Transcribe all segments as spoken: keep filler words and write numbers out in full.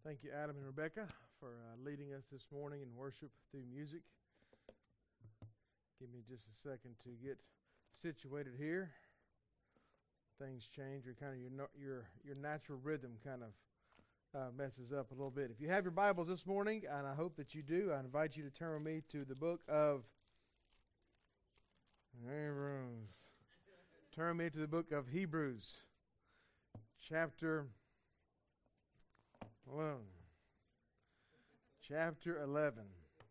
Thank you, Adam and Rebecca, for uh, leading us this morning in worship through music. Give me just a second to get situated here. Things change. Your kind of your no- your your natural rhythm kind of uh, messes up a little bit. If you have your Bibles this morning, and I hope that you do, I invite you to turn with me to the book of Hebrews. Turn me to the book of Hebrews, chapter eleven. Chapter eleven.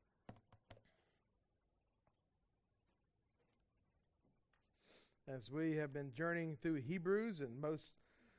As we have been journeying through Hebrews, and most,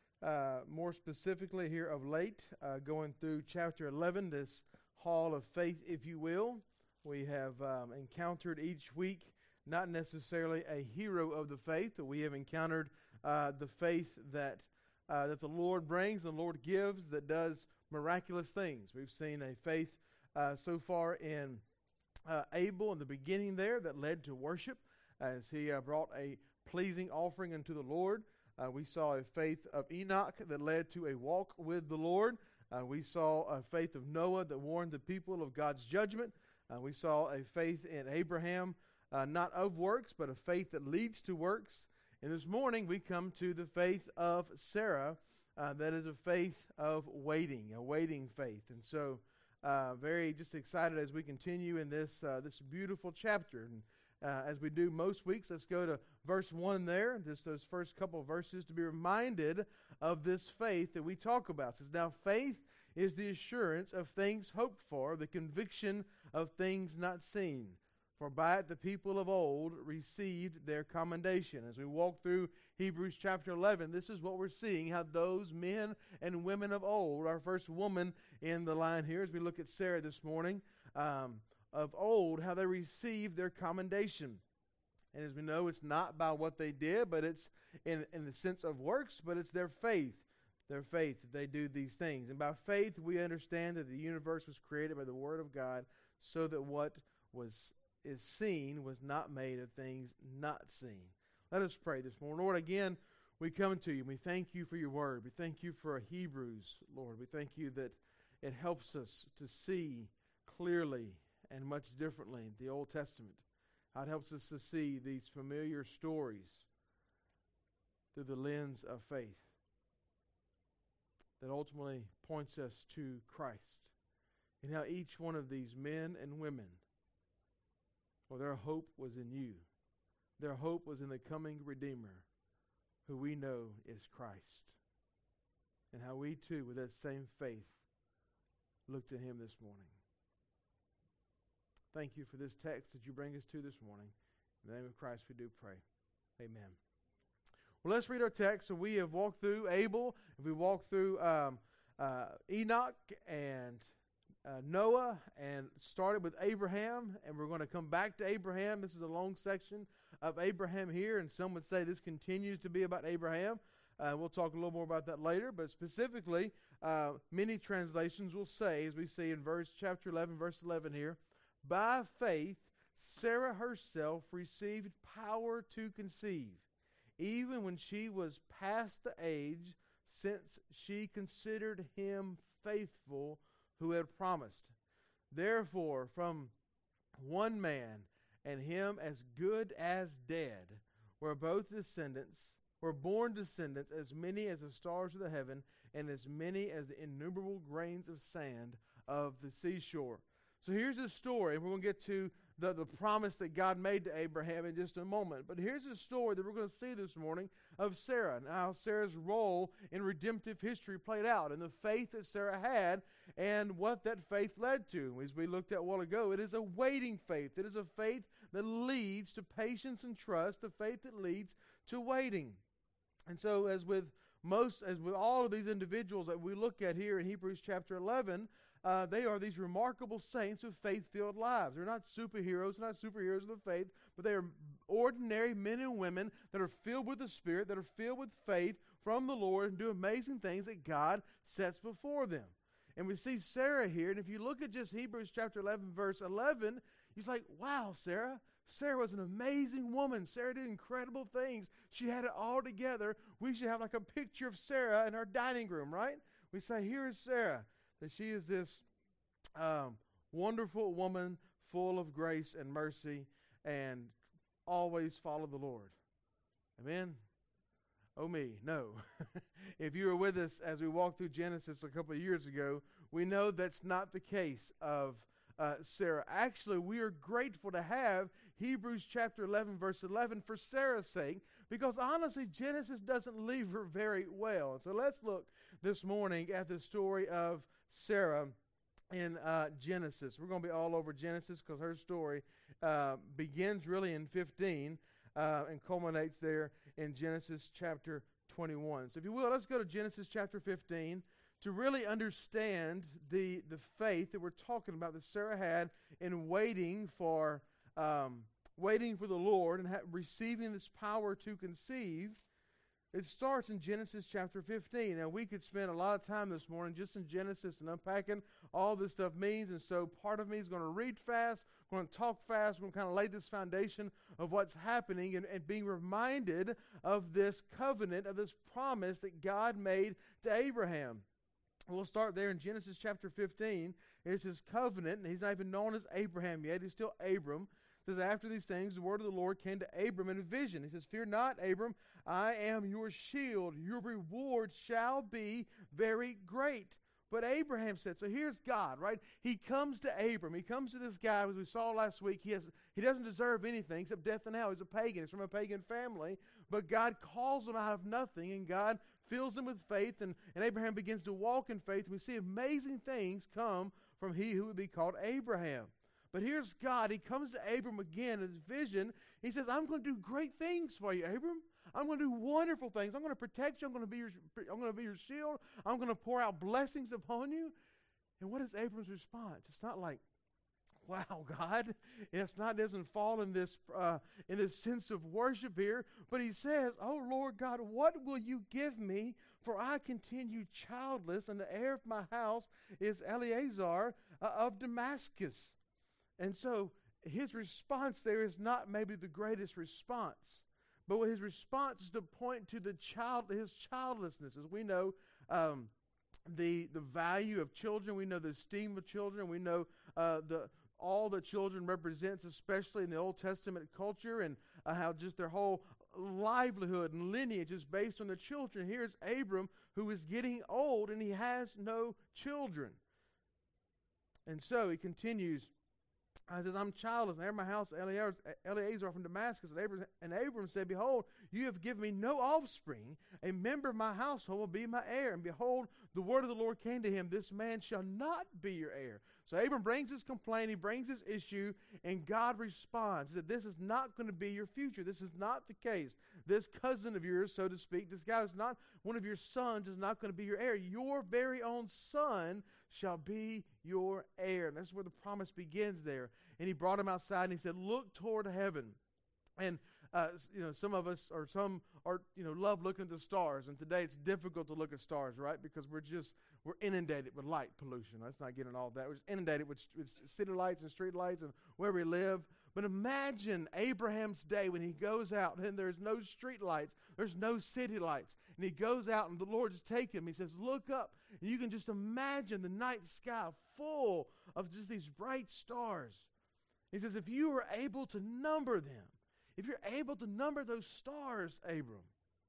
uh, more specifically here of late, uh, going through chapter eleven, this hall of faith, if you will, we have um, encountered each week not necessarily a hero of the faith, but we have encountered uh, the faith that uh, that the Lord brings, the Lord gives, that does miraculous things. We've seen a faith uh, so far in uh, Abel in the beginning there that led to worship as he uh, brought a pleasing offering unto the Lord. Uh, we saw a faith of Enoch that led to a walk with the Lord. Uh, we saw a faith of Noah that warned the people of God's judgment. Uh, we saw a faith in Abraham, uh, not of works, but a faith that leads to works. And this morning we come to the faith of Sarah, uh, that is a faith of waiting, a waiting faith. And so uh, very just excited as we continue in this uh, this beautiful chapter. And uh, as we do most weeks, let's go to verse one there, just those first couple of verses, to be reminded of this faith that we talk about. It says, now faith is the assurance of things hoped for, the conviction of things not seen. For by it the people of old received their commendation. As we walk through Hebrews chapter eleven, this is what we're seeing, how those men and women of old, our first woman in the line here, as we look at Sarah this morning, um, of old, how they received their commendation. And as we know, it's not by what they did, but it's in, in the sense of works, but it's their faith. Their faith that they do these things. And by faith, we understand that the universe was created by the Word of God, so that what was is seen was not made of things not seen. Let us pray this morning. Lord, again, we come to you. We thank you for your word. We thank you for Hebrews, Lord. We thank you that it helps us to see clearly and much differently the Old Testament. How it helps us to see these familiar stories through the lens of faith that ultimately points us to Christ. And how each one of these men and women, well, their hope was in you. Their hope was in the coming Redeemer, who we know is Christ. And how we too, with that same faith, look to him this morning. Thank you for this text that you bring us to this morning. In the name of Christ we do pray. Amen. Well, let's read our text. So we have walked through Abel, and we walked through um, uh, Enoch and Uh, Noah, and started with Abraham, and we're going to come back to Abraham. This is a long section of Abraham here, and some would say this continues to be about Abraham. Uh, we'll talk a little more about that later, but specifically, uh, many translations will say, as we see in verse chapter eleven, verse eleven here, by faith Sarah herself received power to conceive, even when she was past the age, since she considered him faithful who had promised. Therefore, from one man, and him as good as dead, were both descendants, were born descendants, as many as the stars of the heaven, and as many as the innumerable grains of sand of the seashore. So here's a story, and we're going to get to the, the promise that God made to Abraham in just a moment. But here's a story that we're going to see this morning of Sarah, and how Sarah's role in redemptive history played out, and the faith that Sarah had, and what that faith led to. As we looked at a while ago, it is a waiting faith. It is a faith that leads to patience and trust, a faith that leads to waiting. And so as with most, as with all of these individuals that we look at here in Hebrews chapter eleven, Uh, they are these remarkable saints with faith-filled lives. They're not superheroes, not superheroes of the faith, but they are ordinary men and women that are filled with the Spirit, that are filled with faith from the Lord, and do amazing things that God sets before them. And we see Sarah here, and if you look at just Hebrews chapter eleven, verse eleven, you're like, wow, Sarah. Sarah was an amazing woman. Sarah did incredible things. She had it all together. We should have like a picture of Sarah in our dining room, right? We say, here is Sarah. that she is this um, wonderful woman full of grace and mercy and always follow the Lord. Amen? Oh me, no. If you were with us as we walked through Genesis a couple of years ago, we know that's not the case of uh, Sarah. Actually, we are grateful to have Hebrews chapter eleven, verse eleven for Sarah's sake, because honestly, Genesis doesn't leave her very well. So let's look this morning at the story of Sarah in uh, Genesis. We're going to be all over Genesis because her story uh, begins really in fifteen uh, and culminates there in Genesis chapter twenty-one. So if you will, let's go to Genesis chapter fifteen to really understand the, the faith that we're talking about that Sarah had in waiting for um, waiting for the Lord and ha- receiving this power to conceive. It starts in Genesis chapter fifteen. Now, we could spend a lot of time this morning just in Genesis and unpacking all this stuff means, and so part of me is going to read fast, going to talk fast, we're going to kind of lay this foundation of what's happening and, and being reminded of this covenant, of this promise that God made to Abraham. We'll start there in Genesis chapter fifteen. It's his covenant, and he's not even known as Abraham yet. He's still Abram. It says, after these things, the word of the Lord came to Abram in a vision. He says, fear not, Abram, I am your shield. Your reward shall be very great. But Abraham said, so here's God, right? He comes to Abram. He comes to this guy, as we saw last week. He has he doesn't deserve anything except death and hell. He's a pagan. He's from a pagan family. But God calls him out of nothing, and God fills him with faith, and, and Abraham begins to walk in faith. And we see amazing things come from he who would be called Abraham. But here's God. He comes to Abram again in his vision. He says, I'm going to do great things for you, Abram. I'm going to do wonderful things. I'm going to protect you. I'm going to be your, I'm going to be your shield. I'm going to pour out blessings upon you. And what is Abram's response? It's not like, wow, God. It's not, it doesn't fall in this, uh, in this sense of worship here. But he says, oh, Lord God, what will you give me? For I continue childless, and the heir of my house is Eleazar uh, of Damascus. And so his response there is not maybe the greatest response, but his response is to point to the child, his childlessness. As we know, um, the the value of children, we know the esteem of children, we know uh, the all that children represents, especially in the Old Testament culture, and uh, how just their whole livelihood and lineage is based on their children. Here's Abram, who is getting old, and he has no children. And so he continues. I says, I'm childless, and I have my house Eleazar, Eleazar from Damascus. And Abram, and Abram said, behold, you have given me no offspring. A member of my household will be my heir. And behold, the word of the Lord came to him, this man shall not be your heir. So Abram brings his complaint, he brings his issue, and God responds that this is not going to be your future. This is not the case. This cousin of yours, so to speak, this guy who's not one of your sons, is not going to be your heir. Your very own son shall be your heir. And that's where the promise begins there. And he brought him outside and he said, look toward heaven. And uh, you know, some of us or some are, you know, love looking at the stars. And today it's difficult to look at stars, right? Because we're just, we're inundated with light pollution. Let's not get into all that. We're just inundated with, with city lights and street lights and where we live. But imagine Abraham's day when he goes out and there's no street lights, there's no city lights. And he goes out and the Lord just takes him. He says, look up. And you can just imagine the night sky full of just these bright stars. He says, if you were able to number them, if you're able to number those stars, Abram,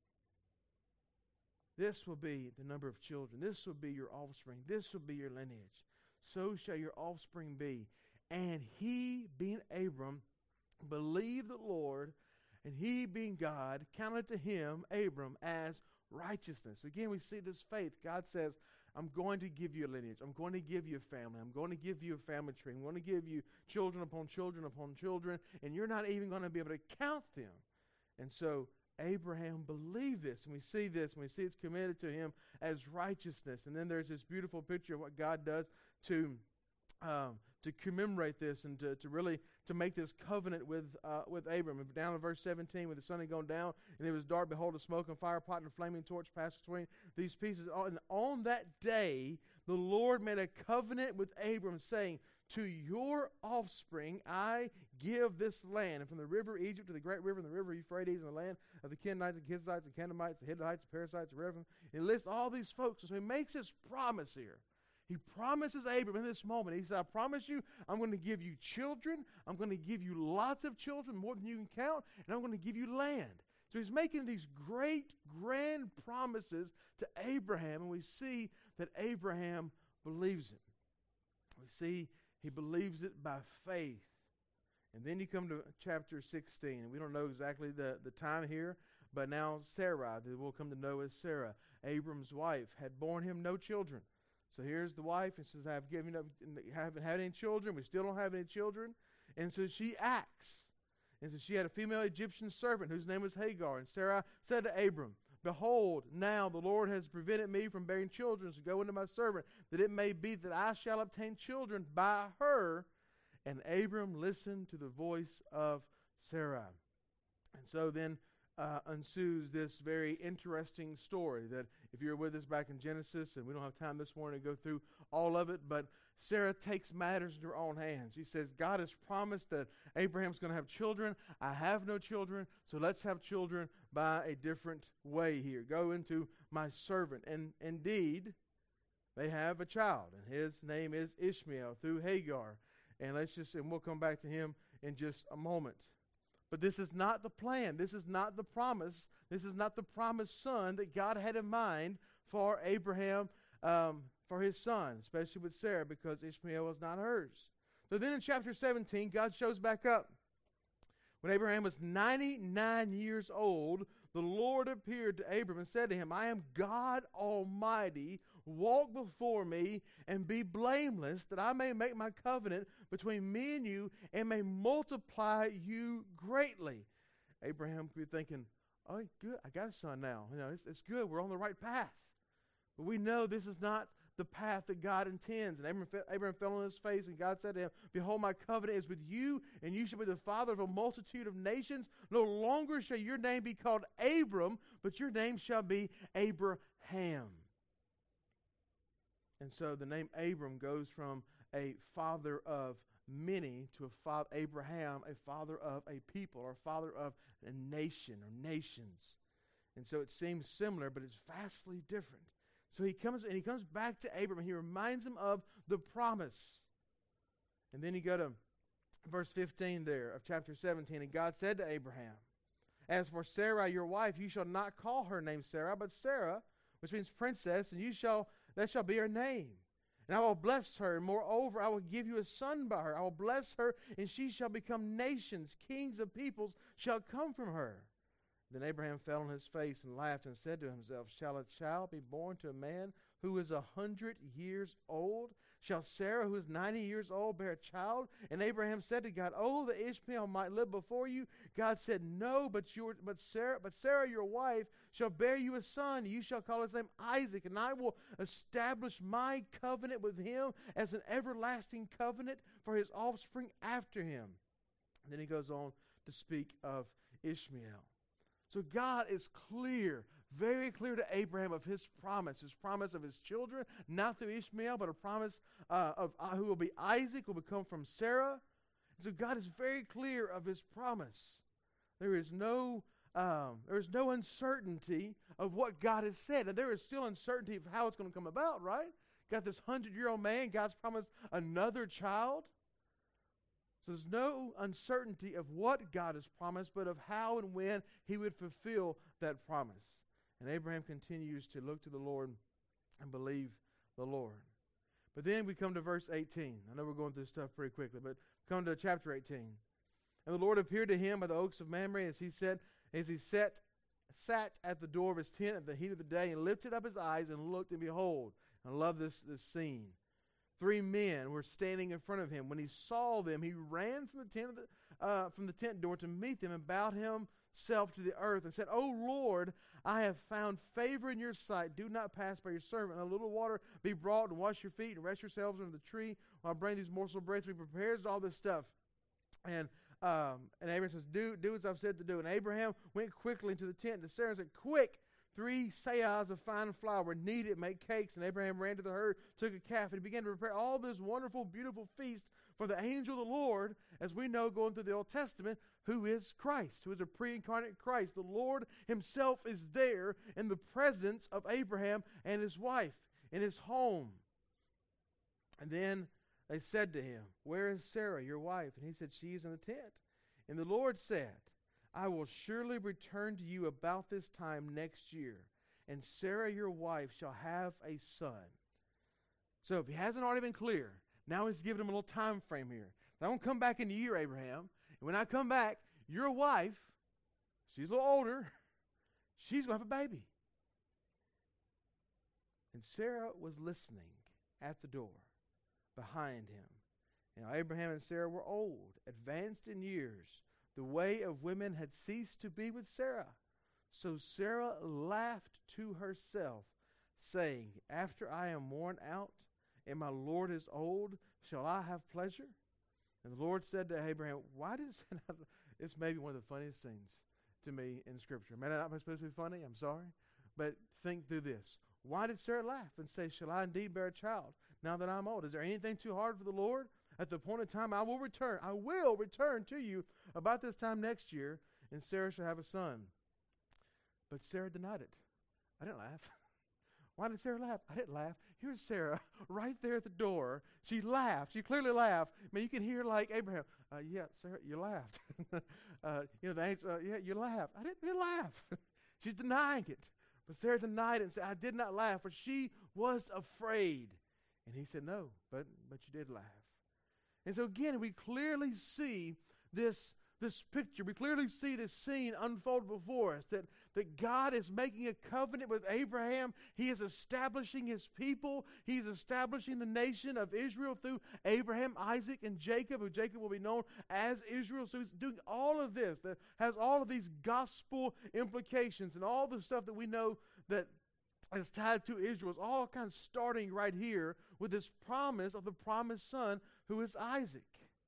this will be the number of children. This will be your offspring. This will be your lineage. So shall your offspring be. And he, being Abram, believed the Lord, and he, being God, counted to him, Abram, as righteousness. Again, we see this faith. God says, I'm going to give you a lineage. I'm going to give you a family. I'm going to give you a family tree. I'm going to give you children upon children upon children, and you're not even going to be able to count them. And so Abraham believed this, and we see this, and we see it's committed to him as righteousness. And then there's this beautiful picture of what God does to um, to commemorate this and to, to really to make this covenant with uh, with Abram. And down in verse seventeen, when the sun had gone down and it was dark, behold, a smoke and fire pot and a flaming torch passed between these pieces. And on that day, the Lord made a covenant with Abram, saying, to your offspring I give this land, and from the river Egypt to the great river and the river Euphrates, and the land of the Kenites and Kizzites and Canaanites, the Hittites, the Perizzites, the Rephaim. He lists all these folks. So he makes this promise here. He promises Abram in this moment. He said, I promise you, I'm going to give you children. I'm going to give you lots of children, more than you can count, and I'm going to give you land. So he's making these great, grand promises to Abraham, and we see that Abraham believes it. We see he believes it by faith. And then you come to chapter sixteen, and we don't know exactly the, the time here, but now Sarai, that we'll come to know as Sarah, Abram's wife, had borne him no children. So here's the wife, and says, I have given up, haven't had any children. We still don't have any children. And so she acts. And so she had a female Egyptian servant whose name was Hagar. And Sarah said to Abram, Behold, now the Lord has prevented me from bearing children, so go into my servant, that it may be that I shall obtain children by her. And Abram listened to the voice of Sarai. And so then uh, ensues this very interesting story that if you're with us back in Genesis, and we don't have time this morning to go through all of it, but Sarah takes matters into her own hands. She says, God has promised that Abraham's going to have children. I have no children, so let's have children by a different way here. Go into my servant. And indeed, they have a child, and his name is Ishmael through Hagar. And let's just, and we'll come back to him in just a moment. But this is not the plan. This is not the promise. This is not the promised son that God had in mind for Abraham, um, for his son, especially with Sarah, because Ishmael was not hers. So then in chapter seventeen, God shows back up. When Abraham was ninety-nine years old, the Lord appeared to Abram and said to him, I am God Almighty. Walk before me and be blameless, that I may make my covenant between me and you and may multiply you greatly. Abraham could be thinking, oh, good, I got a son now. You know, it's, it's good. We're on the right path. But we know this is not the path that God intends. And Abraham, Abraham fell on his face, and God said to him, Behold, my covenant is with you, and you shall be the father of a multitude of nations. No longer shall your name be called Abram, but your name shall be Abraham. And so the name Abram goes from a father of many to a father, Abraham, a father of a people, or a father of a nation or nations. And so it seems similar, but it's vastly different. So he comes and he comes back to Abram, and he reminds him of the promise. And then you go to verse fifteen there of chapter seventeen, and God said to Abraham, As for Sarai your wife, you shall not call her name Sarah, but Sarah, which means princess, and you shall that shall be her name. And I will bless her, and moreover I will give you a son by her. I will bless her, and she shall become nations. Kings of peoples shall come from her. Then Abraham fell on his face and laughed and said to himself, Shall a child be born to a man who is a hundred years old? Shall Sarah, who is ninety years old, bear a child? And Abraham said to God, Oh, that Ishmael might live before you. God said, No, but your, but Sarah, but Sarah, your wife, shall bear you a son. You shall call his name Isaac, and I will establish my covenant with him as an everlasting covenant for his offspring after him. And then he goes on to speak of Ishmael. So God is clear, very clear to Abraham of his promise, his promise of his children, not through Ishmael, but a promise uh, of uh, who will be Isaac, will become from Sarah. And so God is very clear of his promise. There is no um, there is no uncertainty of what God has said, and there is still uncertainty of how it's going to come about. Right? Got this hundred-year-old man. God's promised another child. So there's no uncertainty of what God has promised, but of how and when he would fulfill that promise. And Abraham continues to look to the Lord and believe the Lord. But then we come to verse eighteen. I know we're going through stuff pretty quickly, but come to chapter eighteen. And the Lord appeared to him by the oaks of Mamre as he said, as he sat, sat at the door of his tent at the heat of the day, and lifted up his eyes and looked, and behold, I love this, this scene. Three men were standing in front of him. When he saw them, he ran from the tent of the, uh, from the tent door to meet them and bowed himself to the earth and said, O Lord, I have found favor in your sight. Do not pass by your servant. And a little water be brought, and wash your feet and rest yourselves under the tree while I bring these morsels of bread. So he prepares all this stuff. And um, and Abraham says, do, do as I've said to do. And Abraham went quickly into the tent to Sarah and said, Quick! Three seahs of fine flour were needed to make cakes, and Abraham ran to the herd, took a calf, and he began to prepare all this wonderful, beautiful feast for the angel of the Lord, as we know going through the Old Testament, who is Christ, who is a pre-incarnate Christ. The Lord himself is there in the presence of Abraham and his wife in his home. And then they said to him, where is Sarah, your wife? And he said, she is in the tent. And the Lord said, I will surely return to you about this time next year, and Sarah, your wife, shall have a son. So if he hasn't already been clear, now he's giving him a little time frame here. I won't come back in a year, Abraham. And when I come back, your wife, she's a little older, she's going to have a baby. And Sarah was listening at the door behind him. Now Abraham and Sarah were old, advanced in years. The way of women had ceased to be with Sarah. So Sarah laughed to herself, saying, after I am worn out, and my Lord is old, shall I have pleasure? And the Lord said to Abraham, why does it's maybe one of the funniest things to me in Scripture. May not be supposed to be funny, I'm sorry. But think through this. Why did Sarah laugh and say, shall I indeed bear a child now that I'm old? Is there anything too hard for the Lord? At the point of time I will return, I will return to you about this time next year, and Sarah shall have a son. But Sarah denied it. I didn't laugh. Why did Sarah laugh? I didn't laugh. Here's Sarah right there at the door. She laughed. She clearly laughed. I mean, you can hear like Abraham, uh, yeah, Sarah, you laughed. uh, you know, the angel, uh, yeah, you laughed. I didn't, didn't laugh. She's denying it. But Sarah denied it and said, I did not laugh, for she was afraid. And he said, no, but but you did laugh. And so again, we clearly see this, this picture. We clearly see this scene unfold before us, that, that God is making a covenant with Abraham. He is establishing his people. He's establishing the nation of Israel through Abraham, Isaac, and Jacob, who Jacob will be known as Israel. So he's doing all of this that has all of these gospel implications and all the stuff that we know that is tied to Israel. It's all kind of starting right here with this promise of the promised son, who is Isaac.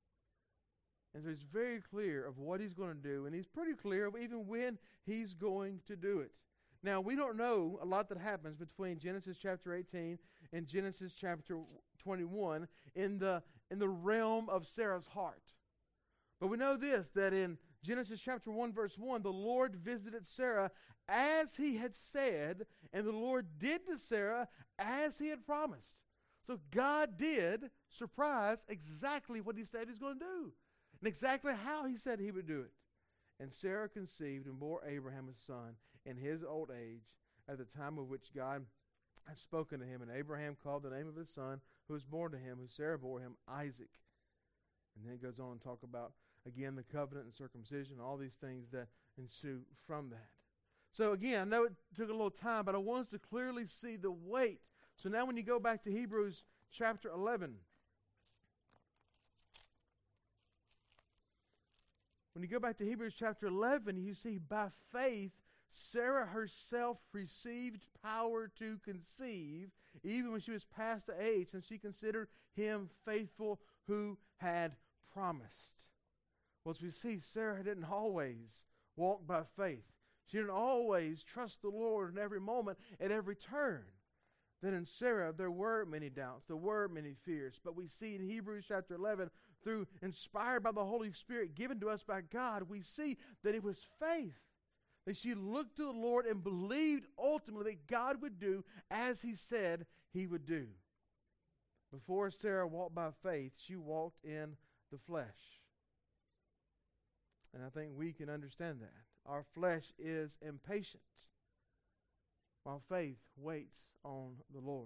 And so he's very clear of what he's going to do, and he's pretty clear of even when he's going to do it. Now, we don't know a lot that happens between Genesis chapter eighteen and Genesis chapter twenty-one in the, in the realm of Sarah's heart. But we know this, that in Genesis chapter one, verse one, the Lord visited Sarah as he had said, and the Lord did to Sarah as he had promised. So God did, surprise, exactly what he said he was going to do, and exactly how he said he would do it. And Sarah conceived and bore Abraham a son in his old age, at the time of which God had spoken to him. And Abraham called the name of his son, who was born to him, who Sarah bore him, Isaac. And then it goes on to talk about, again, the covenant and circumcision, all these things that ensue from that. So again, I know it took a little time, but I want us to clearly see the weight. So now when you go back to Hebrews chapter eleven, when you go back to Hebrews chapter eleven, you see by faith, Sarah herself received power to conceive, even when she was past the age, since she considered him faithful who had promised. Well, as we see, Sarah didn't always walk by faith. She didn't always trust the Lord in every moment, at every turn. Then in Sarah, there were many doubts, there were many fears. But we see in Hebrews chapter eleven, through inspired by the Holy Spirit given to us by God, we see that it was faith. That she looked to the Lord and believed ultimately that God would do as he said he would do. Before Sarah walked by faith, she walked in the flesh. And I think we can understand that. Our flesh is impatient, while faith waits on the Lord.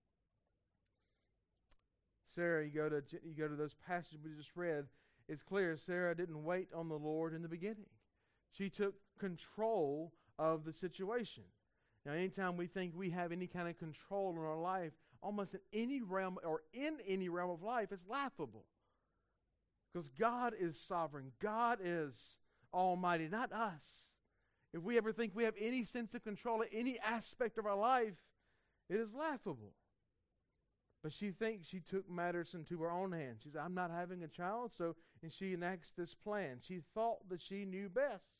Sarah, you go to you go to those passages we just read, it's clear Sarah didn't wait on the Lord in the beginning. She took control of the situation. Now, anytime we think we have any kind of control in our life, almost in any realm or in any realm of life, it's laughable. Because God is sovereign. God is almighty, not us. If we ever think we have any sense of control in any aspect of our life, it is laughable. But she thinks she took matters into her own hands. She said, I'm not having a child, so, and she enacts this plan. She thought that she knew best.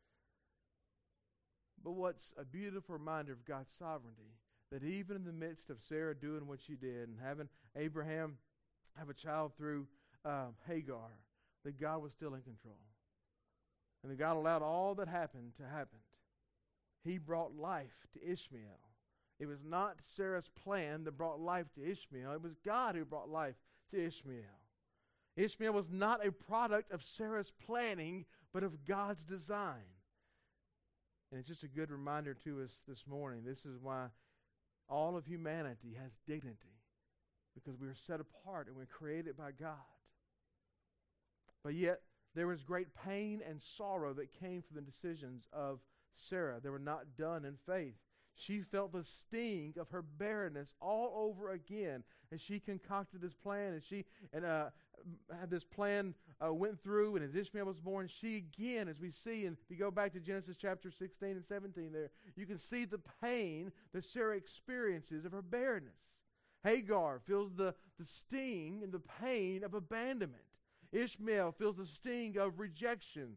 But what's a beautiful reminder of God's sovereignty, that even in the midst of Sarah doing what she did and having Abraham have a child through uh, Hagar, that God was still in control. And that God allowed all that happened to happen. He brought life to Ishmael It was not Sarah's plan that brought life to Ishmael. It was God who brought life to Ishmael. Ishmael was not a product of Sarah's planning, but of God's design. And it's just a good reminder to us this morning. This is why all of humanity has dignity, because we are set apart and we're created by God. But yet, there was great pain and sorrow that came from the decisions of Sarah. They were not done in faith. She felt the sting of her barrenness all over again as she concocted this plan, and she and uh, had this plan uh, went through, and as Ishmael was born, she again, as we see, and if you go back to Genesis chapter sixteen and seventeen there, you can see the pain that Sarah experiences of her barrenness. Hagar feels the, the sting and the pain of abandonment. Ishmael feels the sting of rejection.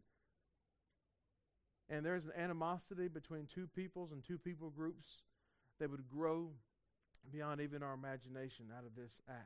And there's an animosity between two peoples and two people groups that would grow beyond even our imagination out of this act.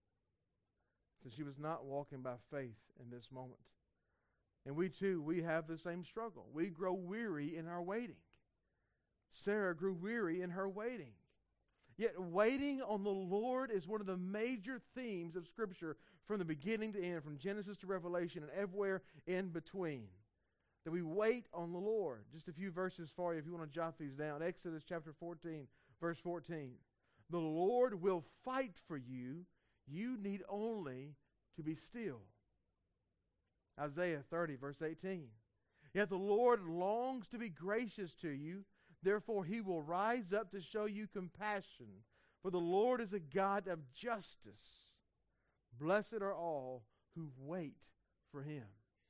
So she was not walking by faith in this moment. And we too, we have the same struggle. We grow weary in our waiting. Sarah grew weary in her waiting. Yet waiting on the Lord is one of the major themes of Scripture from the beginning to end, from Genesis to Revelation and everywhere in between. That we wait on the Lord. Just a few verses for you if you want to jot these down. Exodus chapter fourteen, verse fourteen. The Lord will fight for you. You need only to be still. Isaiah thirty, verse eighteen. Yet the Lord longs to be gracious to you. Therefore he will rise up to show you compassion. For the Lord is a God of justice. Blessed are all who wait for him.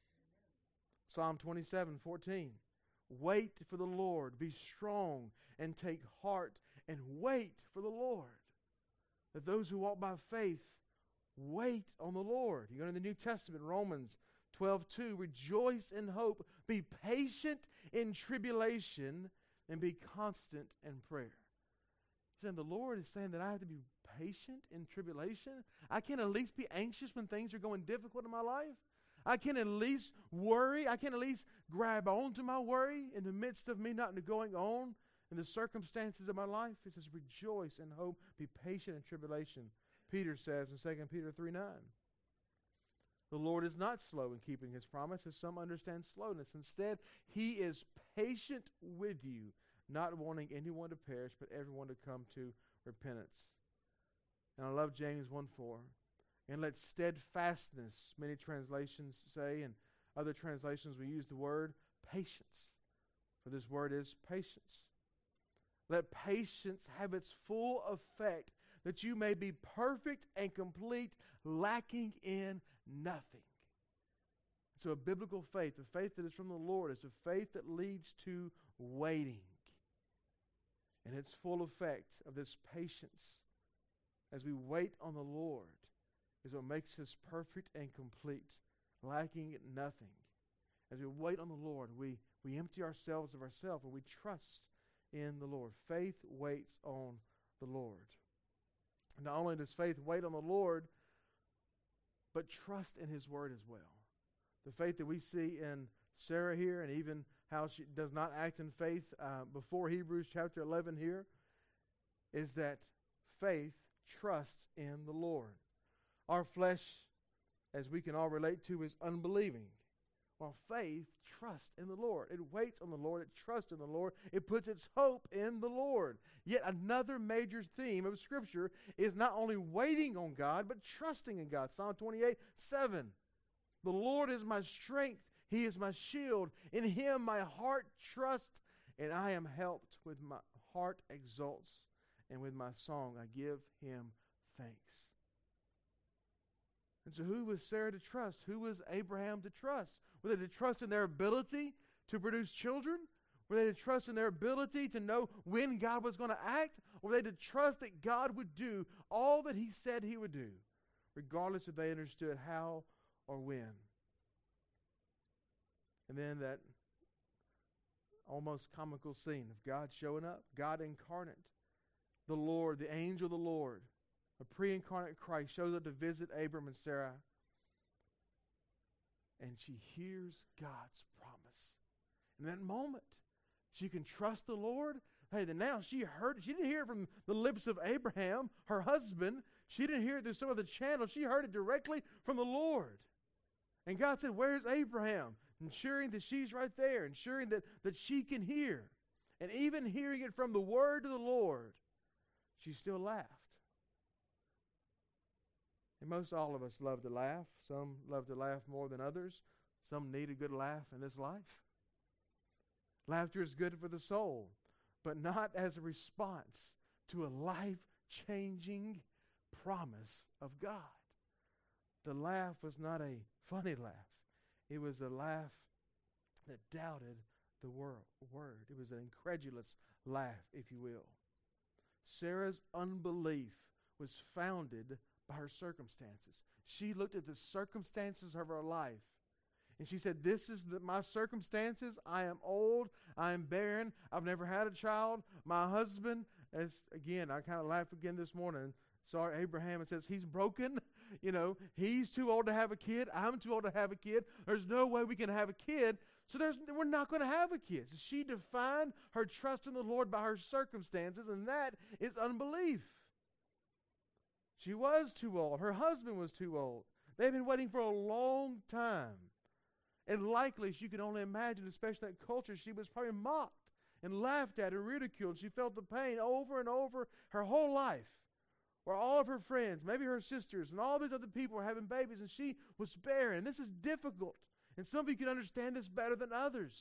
Psalm twenty-seven, fourteen. Wait for the Lord, be strong, and take heart, and wait for the Lord. That those who walk by faith wait on the Lord. You go to the New Testament, Romans twelve, two. Rejoice in hope, be patient in tribulation, and be constant in prayer. He's saying the Lord is saying that I have to be patient in tribulation. I can at least be anxious when things are going difficult in my life. I can at least worry. I can at least grab on to my worry in the midst of me not going on in the circumstances of my life. It says, rejoice in hope, be patient in tribulation. Peter says in Second Peter three, nine. The Lord is not slow in keeping his promise, as some understand slowness. Instead, he is patient with you, not wanting anyone to perish, but everyone to come to repentance. And I love James one, four. And let steadfastness, many translations say, and other translations we use the word patience. For this word is patience. Let patience have its full effect, that you may be perfect and complete, lacking in nothing. So a biblical faith, a faith that is from the Lord, is a faith that leads to waiting. And its full effect of this patience as we wait on the Lord is what makes us perfect and complete, lacking in nothing. As we wait on the Lord, we, we empty ourselves of ourselves and we trust in the Lord. Faith waits on the Lord. Not only does faith wait on the Lord, but trust in his word as well. The faith that we see in Sarah here, and even how she does not act in faith uh, before Hebrews chapter eleven here, is that faith trusts in the Lord. Our flesh, as we can all relate to, is unbelieving, while faith trusts in the Lord. It waits on the Lord. It trusts in the Lord. It puts its hope in the Lord. Yet another major theme of Scripture is not only waiting on God, but trusting in God. Psalm twenty-eight, seven. The Lord is my strength. He is my shield. In him my heart trusts, and I am helped. With my heart exults, and with my song I give him thanks. And so who was Sarah to trust? Who was Abraham to trust? Were they to trust in their ability to produce children? Were they to trust in their ability to know when God was going to act? Or were they to trust that God would do all that he said he would do, regardless if they understood how or when? And then that almost comical scene of God showing up, God incarnate, the Lord, the angel of the Lord, a pre-incarnate Christ shows up to visit Abram and Sarah, and she hears God's promise. In that moment, she can trust the Lord. Hey, then now she heard, she didn't hear it from the lips of Abraham, her husband. She didn't hear it through some other channel. She heard it directly from the Lord. And God said, where's Abraham? Ensuring that she's right there, ensuring that, that she can hear. And even hearing it from the word of the Lord, she still laughed. And most all of us love to laugh. Some love to laugh more than others. Some need a good laugh in this life. Laughter is good for the soul, but not as a response to a life-changing promise of God. The laugh was not a funny laugh. It was a laugh that doubted the wor- word. It was an incredulous laugh, if you will. Sarah's unbelief was founded by her circumstances. She looked at the circumstances of her life, and she said, this is the, my circumstances. I am old. I am barren. I've never had a child. My husband, as again, I kind of laughed again this morning. Saw Abraham and says, he's broken. You know, he's too old to have a kid. I'm too old to have a kid. There's no way we can have a kid. So there's, we're not going to have a kid. So she defined her trust in the Lord by her circumstances, and that is unbelief. She was too old. Her husband was too old. They've been waiting for a long time. And likely, as you can only imagine, especially in that culture, she was probably mocked and laughed at and ridiculed. She felt the pain over and over her whole life, where all of her friends, maybe her sisters, and all these other people were having babies, and she was barren. This is difficult. And some of you can understand this better than others.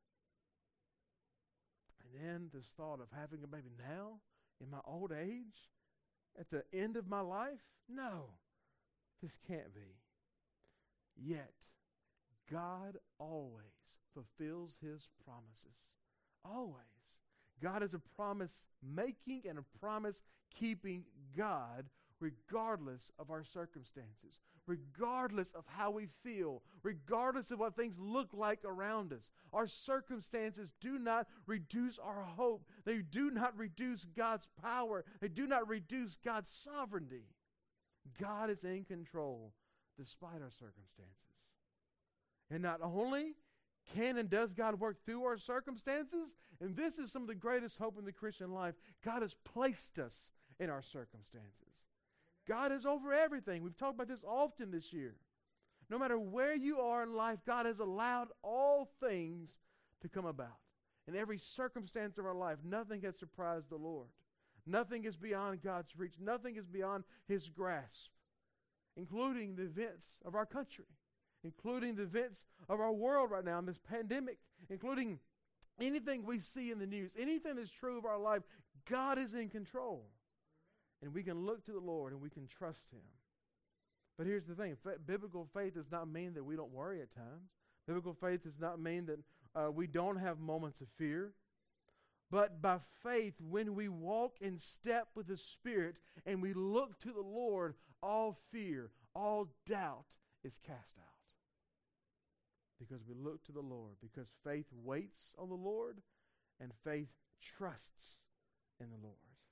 And then this thought of having a baby now, in my old age, at the end of my life? No, this can't be. Yet, God always fulfills His promises. Always. God is a promise-making and a promise-keeping God, regardless of our circumstances, regardless of how we feel, regardless of what things look like around us. Our circumstances do not reduce our hope. They do not reduce God's power. They do not reduce God's sovereignty. God is in control despite our circumstances. And not only can and does God work through our circumstances, and this is some of the greatest hope in the Christian life, God has placed us in our circumstances. God is over everything. We've talked about this often this year. No matter where you are in life, God has allowed all things to come about. In every circumstance of our life, nothing has surprised the Lord. Nothing is beyond God's reach. Nothing is beyond His grasp, including the events of our country, including the events of our world right now in this pandemic, including anything we see in the news, anything that's true of our life. God is in control. And we can look to the Lord and we can trust Him. But here's the thing. Fa- biblical faith does not mean that we don't worry at times. Biblical faith does not mean that uh, we don't have moments of fear. But by faith, when we walk in step with the Spirit and we look to the Lord, all fear, all doubt is cast out. Because we look to the Lord. Because faith waits on the Lord and faith trusts in the Lord.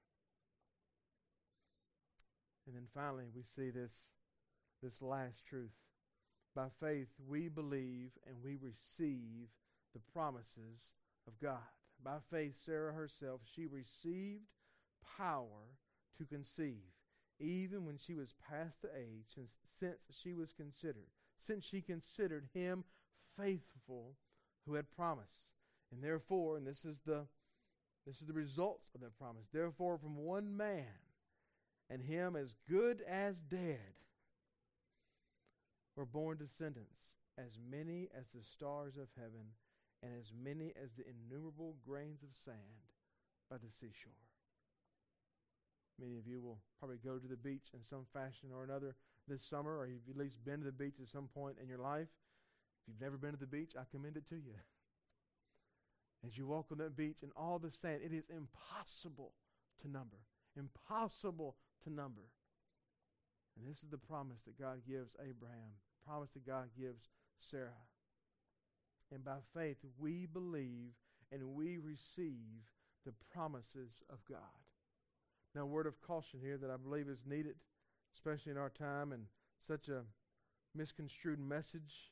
And then finally, we see this, this last truth. By faith, we believe and we receive the promises of God. By faith, Sarah herself, she received power to conceive, even when she was past the age, since, since she was considered, since she considered Him faithful who had promised. And therefore, and this is the, this is the results of that promise, therefore from one man, and him as good as dead, were born descendants, as many as the stars of heaven, and as many as the innumerable grains of sand by the seashore. Many of you will probably go to the beach in some fashion or another this summer, or you've at least been to the beach at some point in your life. If you've never been to the beach, I commend it to you. As you walk on that beach and all the sand, it is impossible to number. Impossible to number. And this is the promise that God gives Abraham, promise that God gives Sarah. And by faith, we believe and we receive the promises of God. Now, a word of caution here that I believe is needed, especially in our time and such a misconstrued message,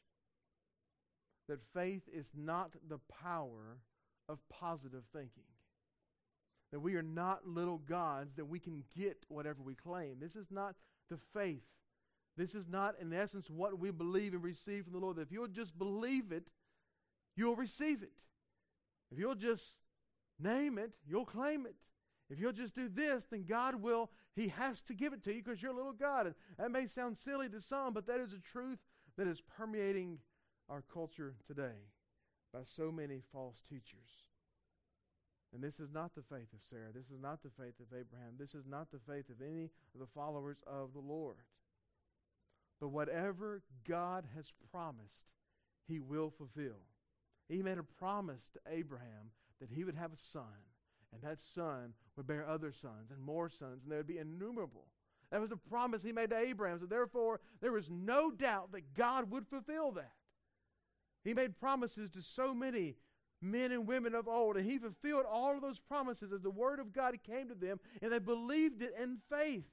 that faith is not the power of positive thinking. that we are not little gods, that we can get whatever we claim. This is not the faith. This is not, in essence, what we believe and receive from the Lord. That if you'll just believe it, you'll receive it. If you'll just name it, you'll claim it. If you'll just do this, then God will, He has to give it to you because you're a little God. And that may sound silly to some, but that is a truth that is permeating our culture today by so many false teachers. And this is not the faith of Sarah. This is not the faith of Abraham. This is not the faith of any of the followers of the Lord. But whatever God has promised, He will fulfill. He made a promise to Abraham that he would have a son, and that son would bear other sons and more sons, and they would be innumerable. That was a promise He made to Abraham. So therefore, there was no doubt that God would fulfill that. He made promises to so many men and women of old, and He fulfilled all of those promises as the Word of God came to them, and they believed it in faith.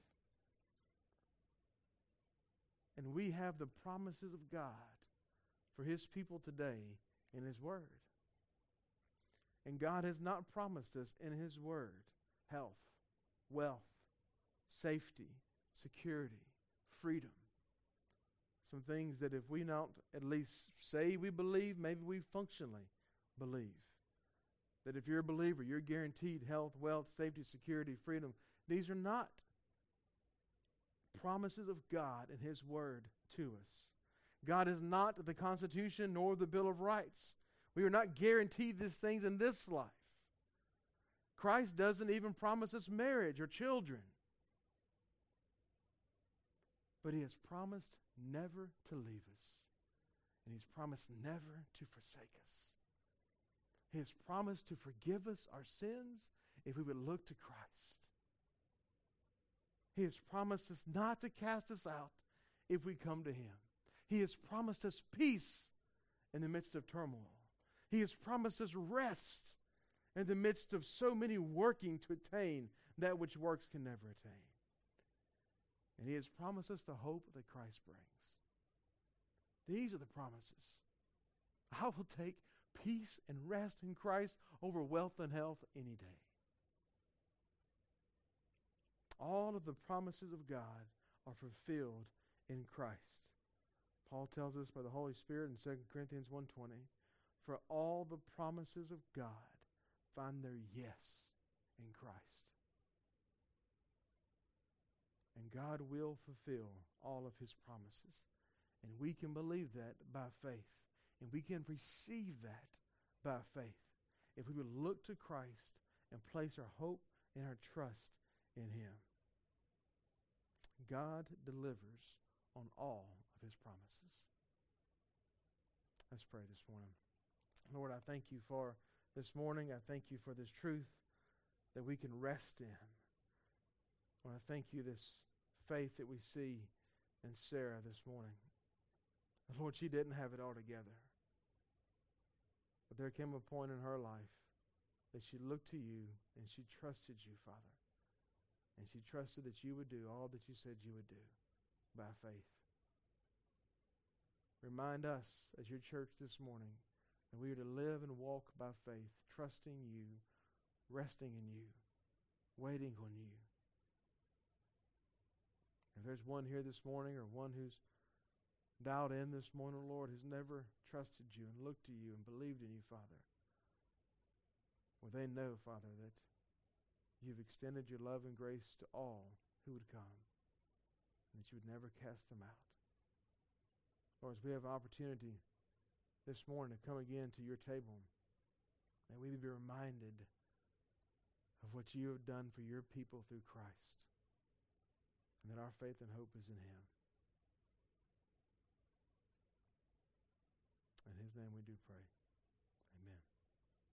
And we have the promises of God for His people today in His Word. And God has not promised us in His Word health, wealth, safety, security, freedom. Some things that if we not at least say we believe, maybe we functionally believe. That if you're a believer, you're guaranteed health, wealth, safety, security, freedom. These are not promises of God and His Word to us. God is not the Constitution nor the Bill of Rights. We are not guaranteed these things in this life. Christ doesn't even promise us marriage or children. But He has promised never to leave us. And He's promised never to forsake us. He has promised to forgive us our sins if we would look to Christ. He has promised us not to cast us out if we come to Him. He has promised us peace in the midst of turmoil. He has promised us rest in the midst of so many working to attain that which works can never attain. And He has promised us the hope that Christ brings. These are the promises. I will take peace and rest in Christ over wealth and health any day. All of the promises of God are fulfilled in Christ. Paul tells us by the Holy Spirit in Second Corinthians one twenty, for all the promises of God find their yes in Christ. And God will fulfill all of His promises. And we can believe that by faith. And we can receive that by faith if we would look to Christ and place our hope and our trust in Him. God delivers on all of His promises. Let's pray this morning. Lord, I thank You for this morning. I thank You for this truth that we can rest in. Lord, I thank You this faith that we see in Sarah this morning. Lord, she didn't have it all together. But there came a point in her life that she looked to You and she trusted You, Father. And she trusted that You would do all that You said You would do by faith. Remind us as Your church this morning that we are to live and walk by faith, trusting You, resting in You, waiting on You. If there's one here this morning or one who's dialed in this morning, Lord, who's never trusted You and looked to You and believed in You, Father, well, they know, Father, that You've extended Your love and grace to all who would come, and that You would never cast them out. Lord, as we have an opportunity this morning to come again to Your table, that we would be reminded of what You have done for Your people through Christ, and that our faith and hope is in Him. In His name we do pray.